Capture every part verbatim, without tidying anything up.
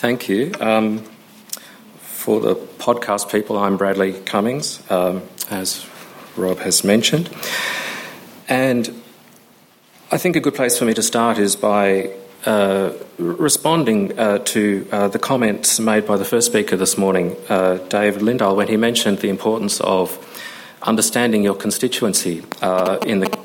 thank you. Um, for the podcast people, I'm Bradley Cummings, um, as Rob has mentioned. And I think a good place for me to start is by uh, responding uh, to uh, the comments made by the first speaker this morning, uh, David Lindahl, when he mentioned the importance of understanding your constituency uh, in the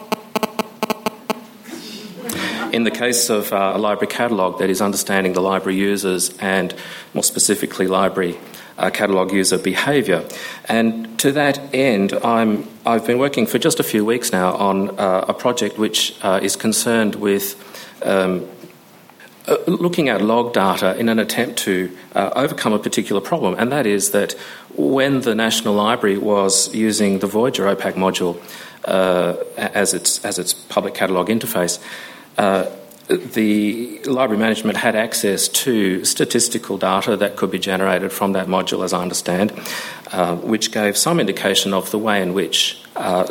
In the case of uh, a library catalogue, that is understanding the library users and, more specifically, library uh, catalogue user behaviour. And to that end, I'm, I've been working for just a few weeks now on uh, a project which uh, is concerned with um, uh, looking at log data in an attempt to uh, overcome a particular problem, and that is that when the National Library was using the Voyager O PAC module uh, as its as its public catalogue interface, Uh, the library management had access to statistical data that could be generated from that module, as I understand, uh, which gave some indication of the way in which uh,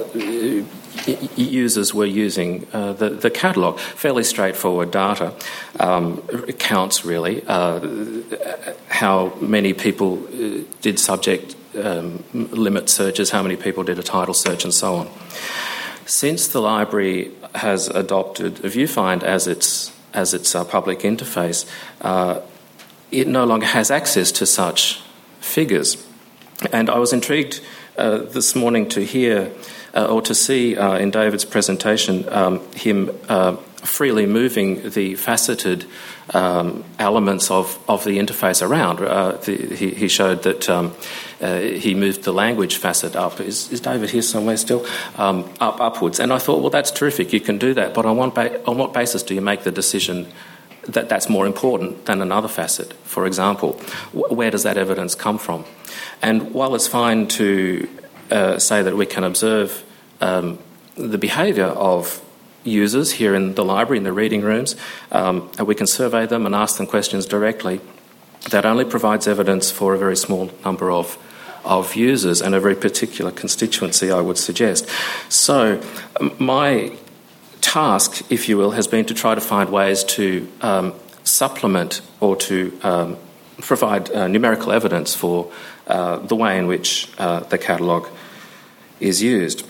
users were using uh, the, the catalogue. Fairly straightforward data. Um, counts, really, uh, how many people did subject um, limit searches, how many people did a title search, and so on. Since the library has adopted Viewfind as its as its uh, public interface, uh, it no longer has access to such figures. And I was intrigued uh, this morning to hear uh, or to see uh, in David's presentation um, him uh, freely moving the faceted um, elements of, of the interface around. Uh, the, he, he showed that um, uh, he moved the language facet up. Is, is David here somewhere still? Um, up upwards. And I thought, well, that's terrific. You can do that. But on what, ba- on what basis do you make the decision that that's more important than another facet? For example, wh- where does that evidence come from? And while it's fine to uh, say that we can observe um, the behaviour of users here in the library, in the reading rooms, um, and we can survey them and ask them questions directly, that only provides evidence for a very small number of, of users and a very particular constituency, I would suggest. So my task, if you will, has been to try to find ways to um, supplement or to um, provide uh, numerical evidence for uh, the way in which uh, the catalogue is used.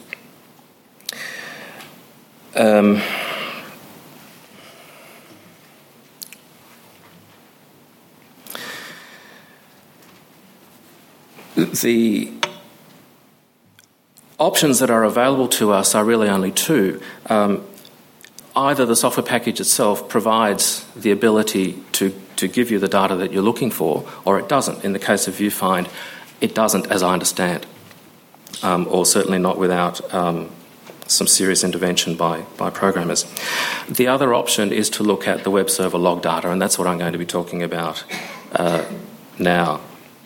Um, the options that are available to us are really only two. Um, either the software package itself provides the ability to, to give you the data that you're looking for, or it doesn't. In the case of Viewfind, it doesn't, as I understand, um, or certainly not without Um, some serious intervention by, by programmers. The other option is to look at the web server log data, and that's what I'm going to be talking about uh, now.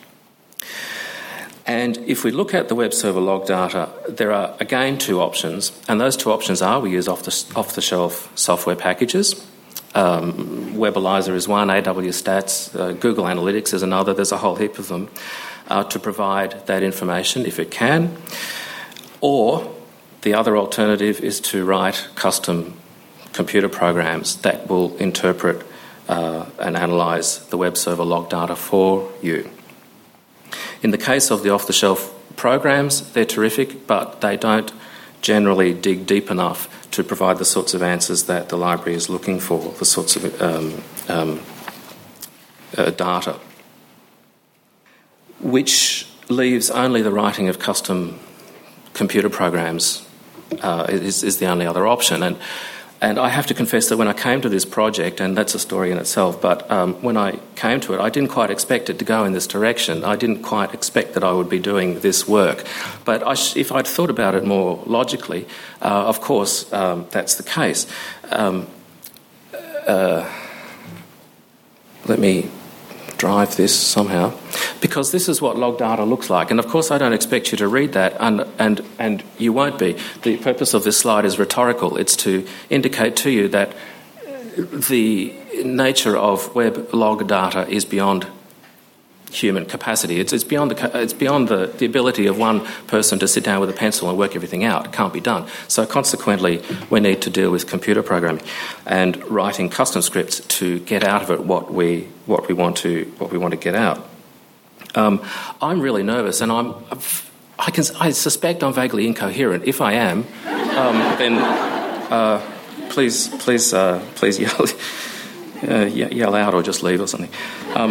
And if we look at the web server log data, there are again two options, and those two options are we use off the, off-the-shelf software packages. Um, Webalizer is one, A W Stats, uh, Google Analytics is another, there's a whole heap of them, uh, to provide that information if it can. Or the other alternative is to write custom computer programs that will interpret uh, and analyse the web server log data for you. In the case of the off-the-shelf programs, they're terrific, but they don't generally dig deep enough to provide the sorts of answers that the library is looking for, the sorts of um, um, uh, data, which leaves only the writing of custom computer programs Uh, is, is the only other option. And and I have to confess that when I came to this project, and that's a story in itself, but um, when I came to it, I didn't quite expect it to go in this direction. I didn't quite expect that I would be doing this work. But I sh- if I'd thought about it more logically, uh, of course, um, that's the case. Um, uh, let me drive this somehow, because this is what log data looks like. And of course I don't expect you to read that, and, and, and you won't be. The purpose of this slide is rhetorical. It's to indicate to you that the nature of web log data is beyond human capacity. It's, it's beyond, the, it's beyond the, the ability of one person to sit down with a pencil and work everything out. It can't be done. So consequently, we need to deal with computer programming and writing custom scripts to get out of it what we what we want to what we want to get out. Um, I'm really nervous, and I'm I can I suspect I'm vaguely incoherent. If I am, um, then uh, please please uh, please yell uh, yell out or just leave or something. Um,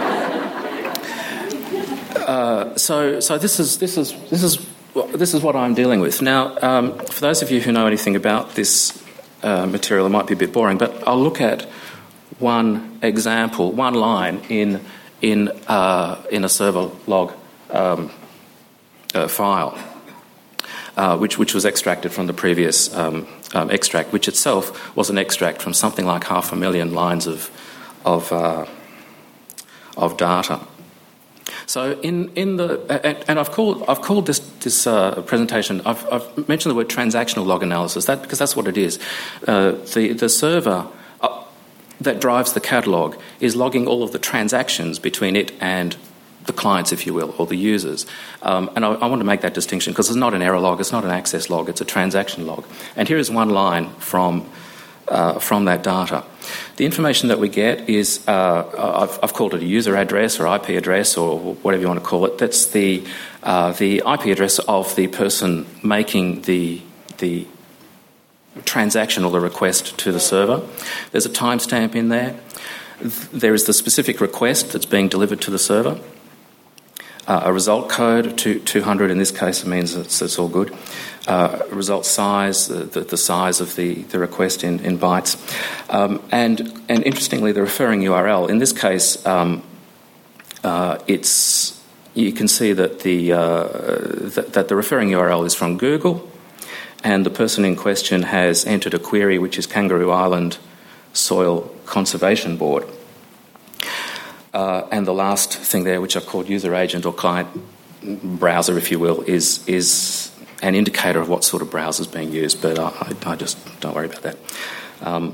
uh, so so this is this is this is this is what I'm dealing with now. Um, for those of you who know anything about this uh, material, it might be a bit boring, but I'll look at one example, one line in in uh, in a server log um, uh, file, uh, which which was extracted from the previous um, um, extract, which itself was an extract from something like half a million lines of of uh, of data. So in in the and, and I've called I've called this this uh, presentation I've, I've mentioned the word transactional log analysis that because that's what it is. Uh, the the server uh, that drives the catalogue is logging all of the transactions between it and the clients, if you will, or the users. Um, and I, I want to make that distinction because it's not an error log, it's not an access log, it's a transaction log. And here is one line from uh, from that data. The information that we get is, uh, I've, I've called it a user address or I P address or whatever you want to call it. That's the uh, the I P address of the person making the the transaction or the request to the server. There's a timestamp in there. There is the specific request that's being delivered to the server. Uh, a result code, two hundred in this case, it means it's, it's all good. Uh, result size, the, the, the size of the, the request in, in bytes. Um, and, and interestingly, the referring U R L, in this case, um, uh, it's you can see that the, uh, that, that the referring U R L is from Google, and the person in question has entered a query which is Kangaroo Island Soil Conservation Board. Uh, and the last thing there, which I've called user agent or client browser, if you will, is is an indicator of what sort of browser is being used, but I, I just don't worry about that. Um,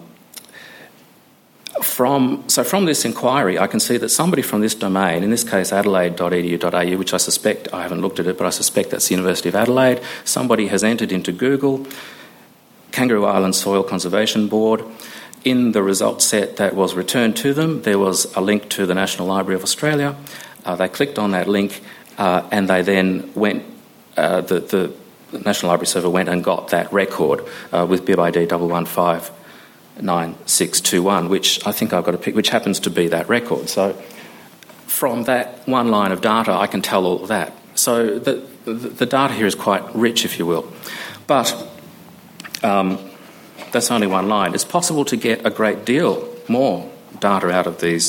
from so from this inquiry, I can see that somebody from this domain, in this case adelaide dot e d u dot a u, which I suspect, I haven't looked at it, but I suspect that's the University of Adelaide, somebody has entered into Google, Kangaroo Island Soil Conservation Board. In the result set that was returned to them, there was a link to the National Library of Australia. Uh, they clicked on that link uh, and they then went, uh, the, the National Library server went and got that record uh, with bib I D one one five nine six two one, which I think I've got to pick, which happens to be that record. So from that one line of data, I can tell all of that. So the, the, the data here is quite rich, if you will. But um, that's only one line. It's possible to get a great deal more data out of these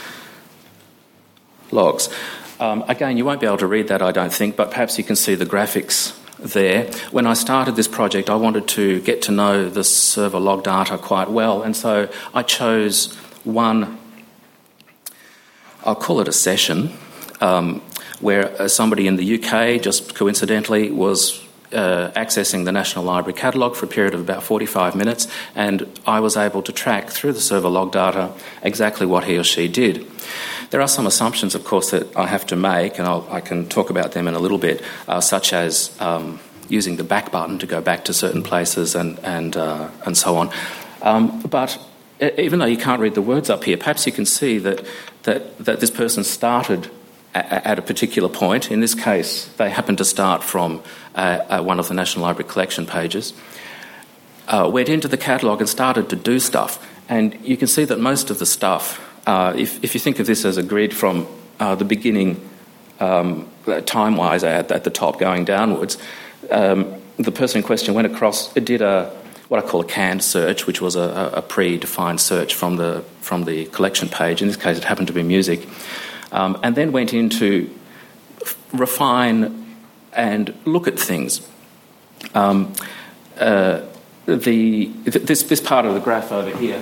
logs. Um, again, you won't be able to read that, I don't think, but perhaps you can see the graphics there. When I started this project, I wanted to get to know the server log data quite well, and so I chose one, I'll call it a session, um, where somebody in the U K, just coincidentally, was Uh, accessing the National Library catalogue for a period of about forty-five minutes, and I was able to track through the server log data exactly what he or she did. There are some assumptions, of course, that I have to make, and I'll, I can talk about them in a little bit, uh, such as um, using the back button to go back to certain places and and uh, and so on. Um, but even though you can't read the words up here, perhaps you can see that that that this person started at a particular point. In this case, they happened to start from uh, uh, one of the National Library collection pages, uh, went into the catalogue and started to do stuff. And you can see that most of the stuff, uh, if, if you think of this as a grid from uh, the beginning, um, time-wise at, at the top going downwards, um, the person in question went across, it did a what I call a canned search, which was a, a pre-defined search from the from the collection page. In this case, it happened to be music. Um, and then went in to f- refine and look at things. Um, uh, the th- this this part of the graph over here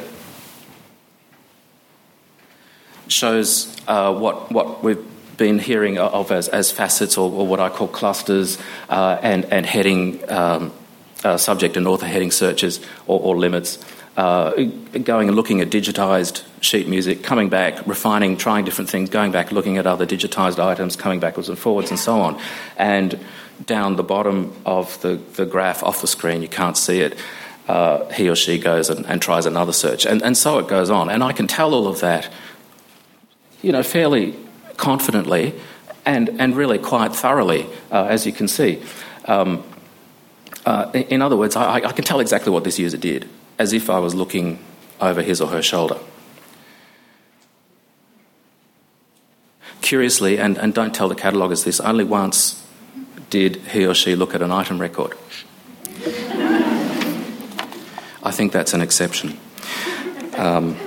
shows uh, what what we've been hearing of as, as facets, or, or what I call clusters, uh, and and heading um, uh, subject and author heading searches or, or limits. Uh, going and looking at digitised sheet music, coming back, refining, trying different things, going back, looking at other digitised items, coming backwards and forwards and so on. And down the bottom of the, the graph off the screen, you can't see it, uh, he or she goes and, and tries another search. And, and so it goes on. And I can tell all of that, you know, fairly confidently and, and really quite thoroughly, uh, as you can see. Um, uh, in, in other words, I, I can tell exactly what this user did, as if I was looking over his or her shoulder. Curiously, and, and don't tell the cataloguers this, only once did he or she look at an item record. I think that's an exception. Um,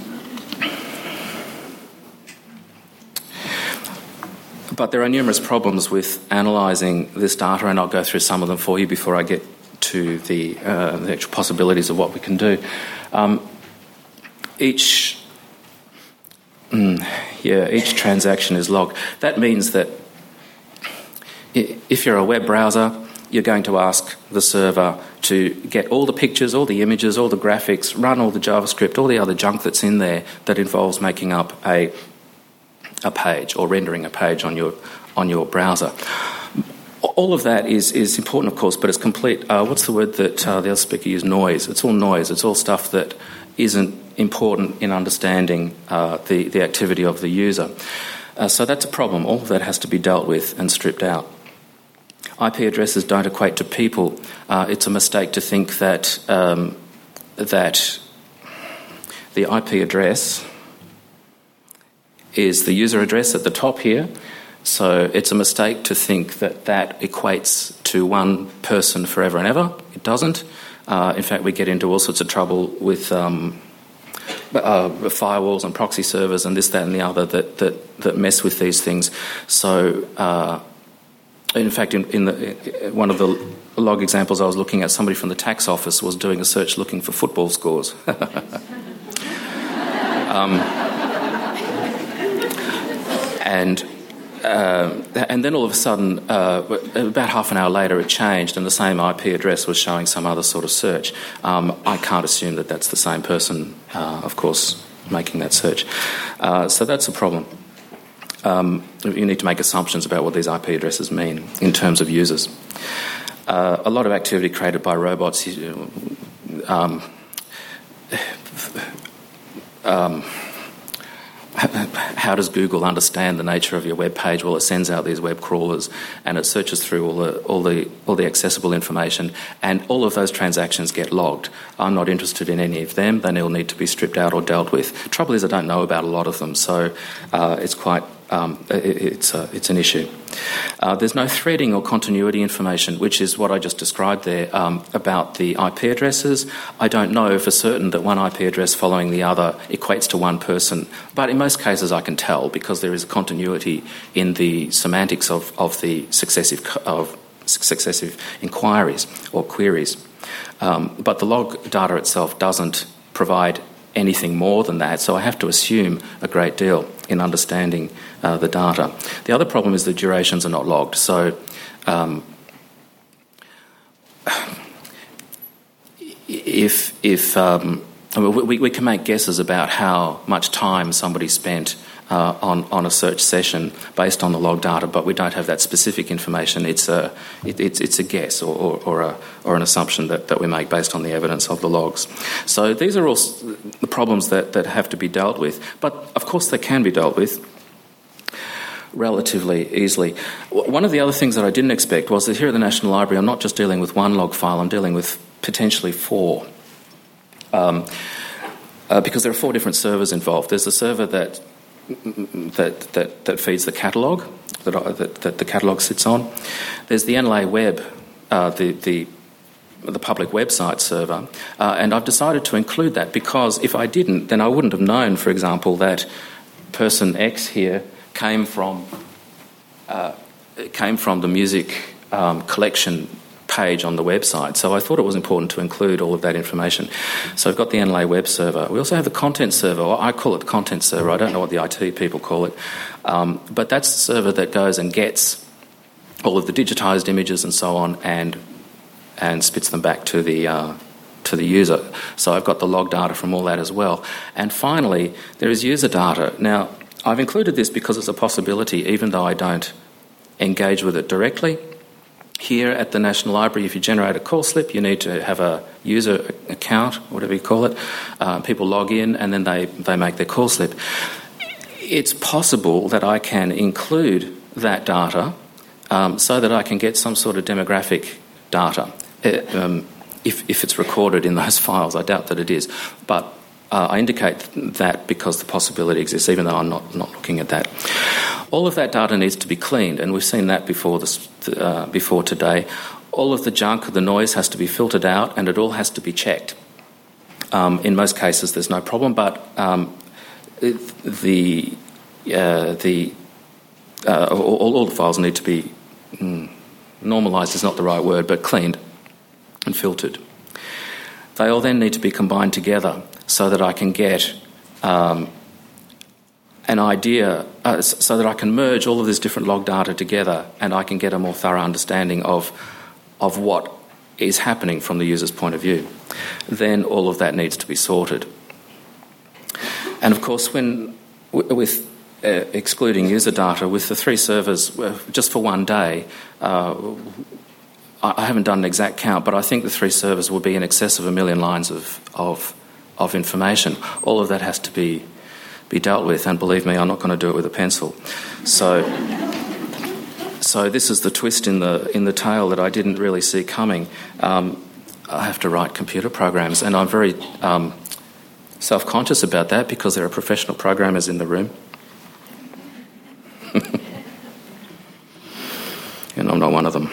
but there are numerous problems with analysing this data, and I'll go through some of them for you before I get to the, uh, the actual possibilities of what we can do. Um, each, mm, yeah, each transaction is logged. That means that if you're a web browser, you're going to ask the server to get all the pictures, all the images, all the graphics, run all the JavaScript, all the other junk that's in there that involves making up a a page or rendering a page on your on your browser. All of that is, is important, of course, but it's complete, uh, what's the word that uh, the other speaker used? Noise. It's all noise. It's all stuff that isn't important in understanding uh, the, the activity of the user. Uh, so that's a problem. All of that has to be dealt with and stripped out. I P addresses don't equate to people. Uh, it's a mistake to think that um, that the I P address is the user address at the top here. So it's a mistake to think that that equates to one person forever and ever. It doesn't. Uh, in fact, we get into all sorts of trouble with um, uh, firewalls and proxy servers and this, that and the other that, that, that mess with these things. So... Uh, In fact, in, in the, one of the log examples I was looking at, somebody from the tax office was doing a search looking for football scores. um, and uh, and then all of a sudden, uh, about half an hour later, it changed, and the same I P address was showing some other sort of search. Um, I can't assume that that's the same person, uh, of course, making that search. Uh, so that's a problem. Um, you need to make assumptions about what these I P addresses mean in terms of users. Uh, a lot of activity created by robots. Um, um, how does Google understand the nature of your web page? Well, it sends out these web crawlers and it searches through all the all the all the accessible information, and all of those transactions get logged. I'm not interested in any of them. They all need to be stripped out or dealt with. Trouble is, I don't know about a lot of them, so uh, it's quite um, it, it's a, it's an issue. Uh, there's no threading or continuity information, which is what I just described there um, about the I P addresses. I don't know for certain that one I P address following the other equates to one person, but in most cases I can tell because there is continuity in the semantics of, of the successive of successive inquiries or queries. Um, but the log data itself doesn't provide anything more than that, so I have to assume a great deal in understanding uh, the data. The other problem is the durations are not logged. So um, if if um, I mean, we, we can make guesses about how much time somebody spent uh, on on a search session based on the log data, but we don't have that specific information. It's a it, it's it's a guess or, or, or a or an assumption that, that we make based on the evidence of the logs. So these are all the problems that, that have to be dealt with. But of course they can be dealt with relatively easily. One of the other things that I didn't expect was that here at the National Library I'm not just dealing with one log file, I'm dealing with potentially four. Um, uh, because there are four different servers involved. There's a server that that that, that feeds the catalogue, that, that, that the catalogue sits on. There's the N L A Web, uh, the, the the public website server, uh, and I've decided to include that because if I didn't, then I wouldn't have known, for example, that person X here came from uh, came from the music um, collection page on the website. So I thought it was important to include all of that information. So I've got the N L A web server. We also have the content server. Well, I call it the content server. I don't know what the I T people call it. Um, but that's the server that goes and gets all of the digitised images and so on and and spits them back to the uh, to the user. So I've got the log data from all that as well. And finally, there is user data. Now, I've included this because it's a possibility, even though I don't engage with it directly. Here at the National Library, if you generate a call slip, you need to have a user account, whatever you call it. Uh, people log in and then they, they make their call slip. It's possible that I can include that data um, so that I can get some sort of demographic data. It, um, if, if it's recorded in those files, I doubt that it is. But uh, I indicate that because the possibility exists, even though I'm not, not looking at that. All of that data needs to be cleaned, and we've seen that before this, uh, before today. All of the junk, the noise has to be filtered out, and it all has to be checked. Um, in most cases, there's no problem, but um, the uh, the uh, all, all the files need to be mm, normalised is not the right word, but cleaned and filtered. They all then need to be combined together so that I can get Um, an idea, uh, so that I can merge all of this different log data together and I can get a more thorough understanding of, of what is happening from the user's point of view. Then all of that needs to be sorted. And of course, when w- with uh, excluding user data, with the three servers, uh, just for one day, uh, I, I haven't done an exact count, but I think the three servers will be in excess of a million lines of, of, of information. All of that has to be be dealt with, and believe me, I'm not going to do it with a pencil. So, so this is the twist in the in the tale that I didn't really see coming. Um, I have to write computer programs, and I'm very um, self-conscious about that because there are professional programmers in the room, and I'm not one of them.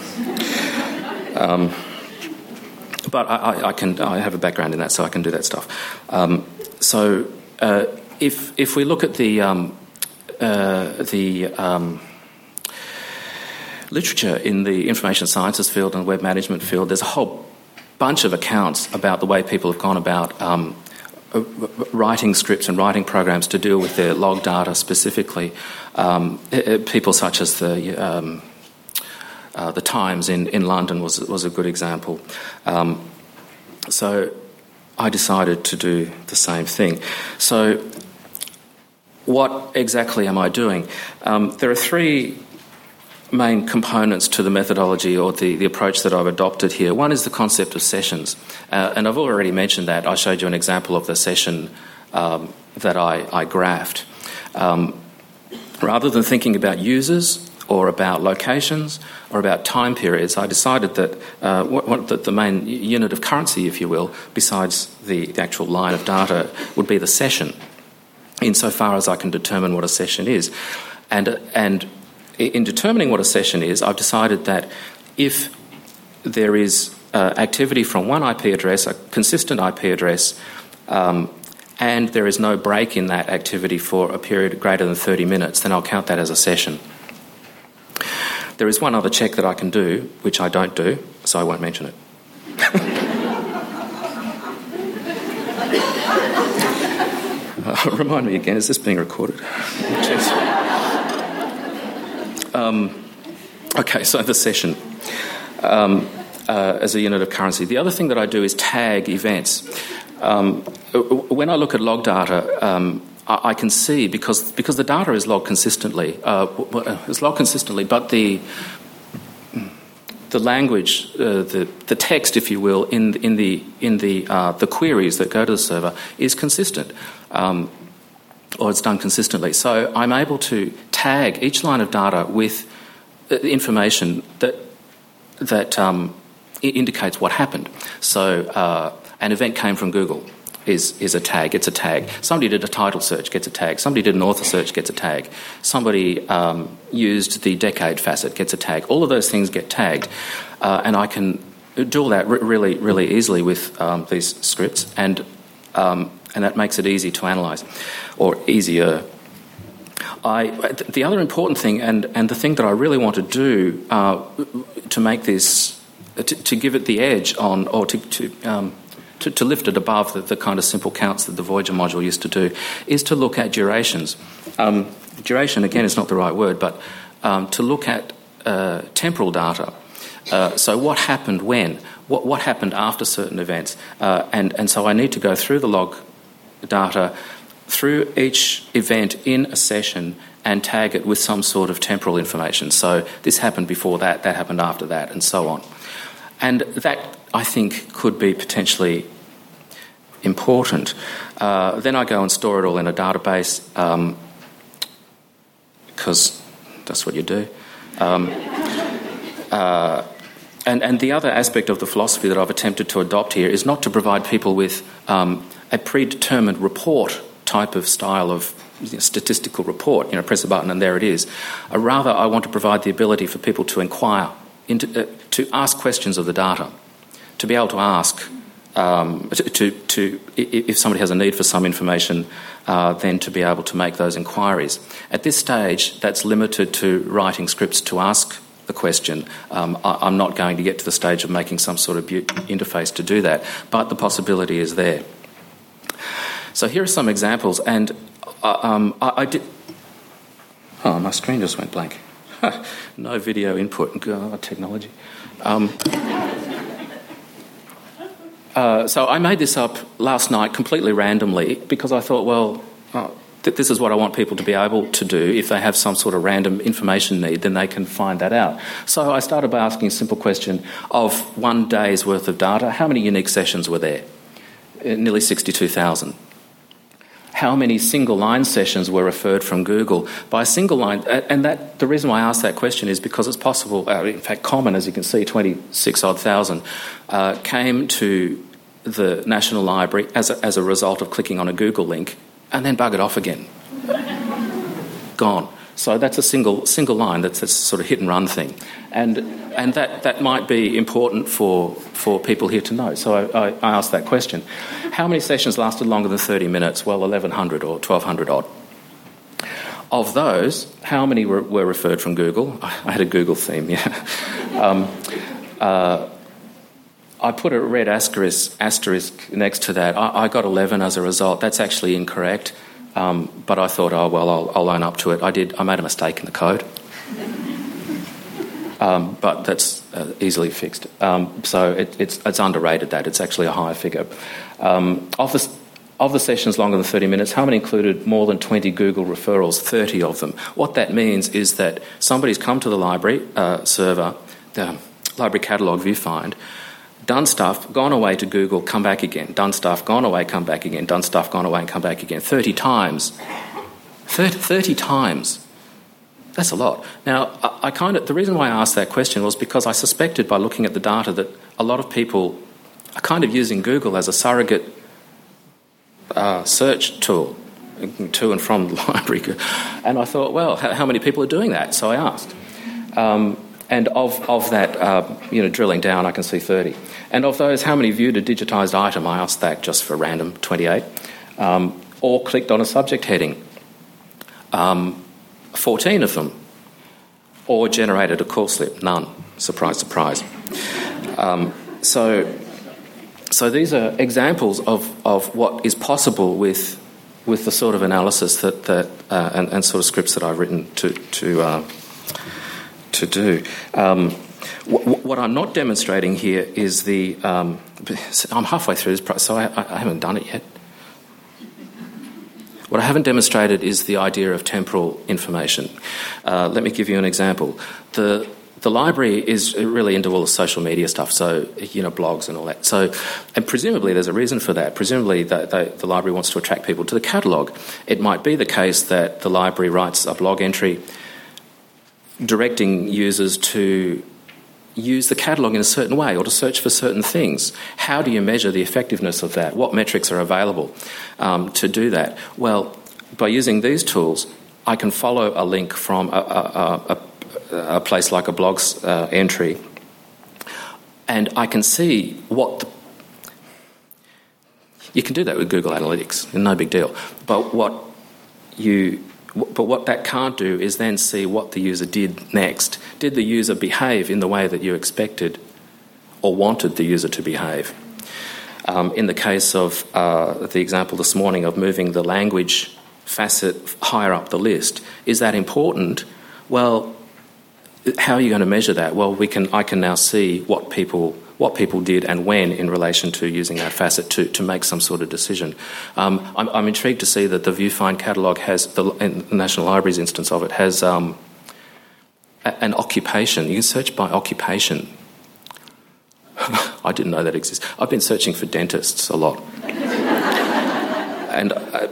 Um, but I, I, I can. I have a background in that, so I can do that stuff. Um, so. Uh, If if we look at the um, uh, the um, literature in the information sciences field and web management field, there's a whole bunch of accounts about the way people have gone about um, writing scripts and writing programs to deal with their log data specifically. Um, people such as the um, uh, the Times in, in London was was a good example. Um, so I decided to do the same thing. So. What exactly am I doing? Um, there are three main components to the methodology or the, the approach that I've adopted here. One is the concept of sessions, uh, and I've already mentioned that. I showed you an example of the session um, that I, I graphed. Um, rather than thinking about users or about locations or about time periods, I decided that uh, what, what the, the main unit of currency, if you will, besides the, the actual line of data, would be the session, insofar as I can determine what a session is. And, and in determining what a session is, I've decided that if there is uh, activity from one I P address, a consistent I P address, um, and there is no break in that activity for a period greater than thirty minutes, then I'll count that as a session. There is one other check that I can do, which I don't do, so I won't mention it. Uh, remind me again, is this being recorded? um, okay, so the session um, uh, as a unit of currency. The other thing that I do is tag events. Um, when I look at log data, um, I, I can see, because because the data is logged consistently, uh, is logged consistently, but the the language, uh, the the text, if you will, in in the in the uh, the queries that go to the server is consistent. Um, or it's done consistently. So I'm able to tag each line of data with information that that um, indicates what happened. So uh, an event came from Google is is a tag. It's a tag. Somebody did a title search, gets a tag. Somebody did an author search, gets a tag. Somebody um, used the decade facet, gets a tag. All of those things get tagged, uh, and I can do all that re- really, really easily with um, these scripts, and um, and that makes it easy to analyse, or easier. I, the other important thing, and, and the thing that I really want to do uh, to make this, to, to give it the edge on, or to to, um, to, to lift it above the, the kind of simple counts that the Voyager module used to do, is to look at durations. Um, duration, again, is not the right word, but um, to look at uh, temporal data. Uh, so what happened when? What, what happened after certain events? Uh, and, and so I need to go through the log data, through each event in a session, and tag it with some sort of temporal information. So this happened before that, that happened after that, and so on. And that, I think, could be potentially important. Uh, then I go and store it all in a database, because um, that's what you do. Um, uh, and, and the other aspect of the philosophy that I've attempted to adopt here is not to provide people with um, a predetermined report type of style of you know, statistical report, you know, press a button and there it is. Uh, rather, I want to provide the ability for people to inquire, into, uh, to ask questions of the data, to be able to ask, um, to, to, to if somebody has a need for some information, uh, then to be able to make those inquiries. At this stage, that's limited to writing scripts to ask the question. Um, I, I'm not going to get to the stage of making some sort of bu- interface to do that, but the possibility is there. So here are some examples, and uh, um, I, I did... Oh, my screen just went blank. No video input. God, technology. Um, uh, so I made this up last night completely randomly because I thought, well, uh, th- this is what I want people to be able to do. If they have some sort of random information need, then they can find that out. So I started by asking a simple question of one day's worth of data. How many unique sessions were there? Uh, nearly sixty-two thousand. How many single-line sessions were referred from Google? By a single line, and that the reason why I asked that question is because it's possible, uh, in fact common, as you can see, twenty-six odd thousand, uh, came to the National Library as a, as a result of clicking on a Google link and then buggered off again. Gone. So that's a single single line, that's a sort of hit-and-run thing. And and that, that might be important for, for people here to know. So I, I, I asked that question. How many sessions lasted longer than thirty minutes? Well, eleven hundred or twelve hundred odd. Of those, how many were, were referred from Google? I had a Google theme, yeah. um, uh, I put a red asterisk, asterisk next to that. I, I got eleven as a result. That's actually incorrect. Um, but I thought, oh, well, I'll, I'll own up to it. I did. I made a mistake in the code. Um, but that's uh, easily fixed. Um, so it, it's, it's underrated that. It's actually a higher figure. Um, of, the, of the sessions longer than thirty minutes, how many included more than twenty Google referrals? thirty of them. What that means is that somebody's come to the library uh, server, the library catalogue viewfind, done stuff, gone away to Google, come back again. Done stuff, gone away, come back again. Done stuff, gone away and come back again. thirty times. thirty, thirty times. That's a lot. Now, I, I kind of, the reason why I asked that question was because I suspected by looking at the data that a lot of people are kind of using Google as a surrogate uh, search tool to and from the library. And I thought, well, how, how many people are doing that? So I asked. Um, and of, of that, uh, you know, drilling down, I can see thirty. And of those, how many viewed a digitised item? I asked that just for random, twenty-eight. Um, or clicked on a subject heading. Um, fourteen of them. Or generated a call slip. None. Surprise, surprise. Um, so, so these are examples of, of what is possible with with the sort of analysis that, that uh, and, and sort of scripts that I've written to to uh, to do. Um, wh- what I'm not demonstrating here is the. Um, I'm halfway through this, so I, I haven't done it yet. What I haven't demonstrated is the idea of temporal information. Uh, let me give you an example. The the library is really into all the social media stuff, so, you know, blogs and all that. So, and presumably there's a reason for that. Presumably the, the, the library wants to attract people to the catalogue. It might be the case that the library writes a blog entry directing users to use the catalogue in a certain way or to search for certain things. How do you measure the effectiveness of that? What metrics are available um, to do that? Well, by using these tools, I can follow a link from a, a, a, a place like a blog's uh, entry, and I can see what the, you can do that with Google Analytics, no big deal. But what you But what that can't do is then see what the user did next. Did the user behave in the way that you expected or wanted the user to behave? Um, in the case of uh, the example this morning of moving the language facet higher up the list, is that important? Well, how are you going to measure that? Well, we can. I can now see what people what people did and when in relation to using that facet to, to make some sort of decision. Um, I'm, I'm intrigued to see that the Viewfind catalogue has, the, in the National Library's instance of it, has um, a, an occupation. You can search by occupation. I didn't know that exists. I've been searching for dentists a lot. and uh,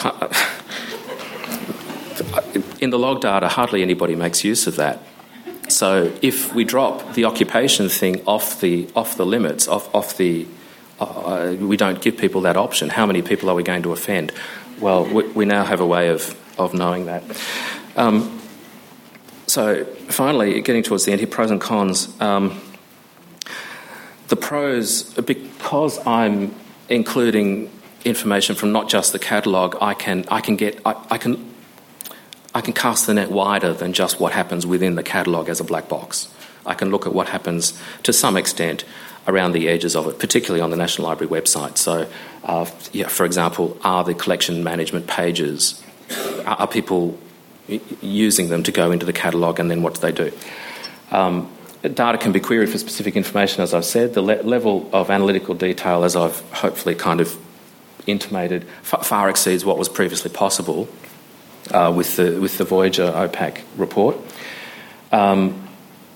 in the log data, hardly anybody makes use of that. So if we drop the occupation thing off the off the limits, off off the, uh, we don't give people that option. How many people are we going to offend? Well, we, we now have a way of of knowing that. Um, so finally, getting towards the end here, pros and cons. Um, the pros, because I'm including information from not just the catalogue, I can I can get I, I can. I can cast the net wider than just what happens within the catalogue as a black box. I can look at what happens to some extent around the edges of it, particularly on the National Library website. So, uh, yeah, for example, are the collection management pages, are, are people using them to go into the catalogue, and then what do they do? Um, data can be queried for specific information, as I've said. The le- level of analytical detail, as I've hopefully kind of intimated, f- far exceeds what was previously possible. Uh, with the with the Voyager O PAC report. Um,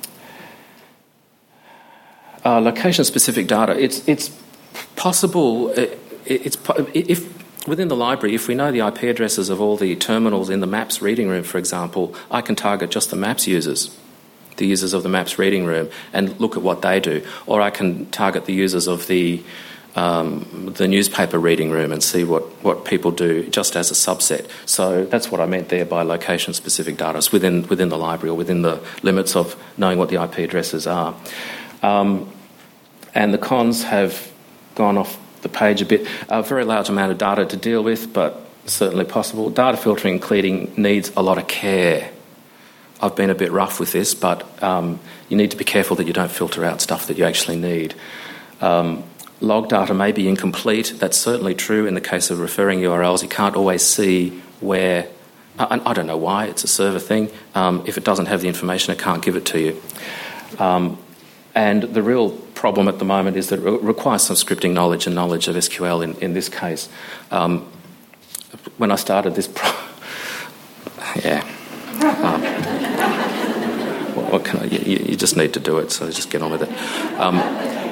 uh, location-specific data. It's it's possible. It, it's if within the library, if we know the I P addresses of all the terminals in the Maps reading room, for example, I can target just the Maps users, the users of the Maps reading room, and look at what they do. Or I can target the users of the Um, the newspaper reading room and see what, what people do just as a subset. So that's what I meant there by location-specific data. It's within, within the library or within the limits of knowing what the I P addresses are. Um, and the cons have gone off the page a bit. A very large amount of data to deal with, but certainly possible. Data filtering and cleaning needs a lot of care. I've been a bit rough with this, but um, you need to be careful that you don't filter out stuff that you actually need. Um, Log data may be incomplete. That's certainly true in the case of referring U R Ls. You can't always see where... I, I don't know why, it's a server thing. Um, if it doesn't have the information, it can't give it to you. Um, and the real problem at the moment is that it requires some scripting knowledge and knowledge of S Q L in, in this case. Um, when I started this... Pro- yeah. Um, what, what can I... You, you just need to do it, so just get on with it. Um,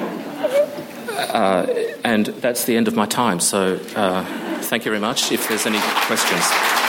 Uh, and that's the end of my time. So uh, thank you very much. If there's any questions.